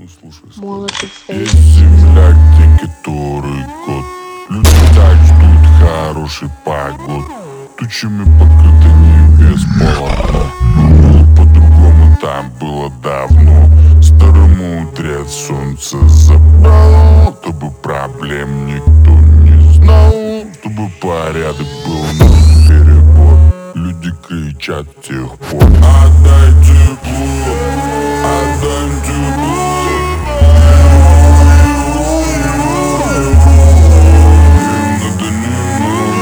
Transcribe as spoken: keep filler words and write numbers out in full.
Ну, слушай, Молотый есть стоит. земляк, те, который год. Люди так ждут хороший погод. Тучами покрыто небес полотно. Было по-другому, там было давно. Старый мудрец солнце забрало, чтобы проблем никто не знал, чтобы порядок был на перебор. Люди кричат с тех пор: отдай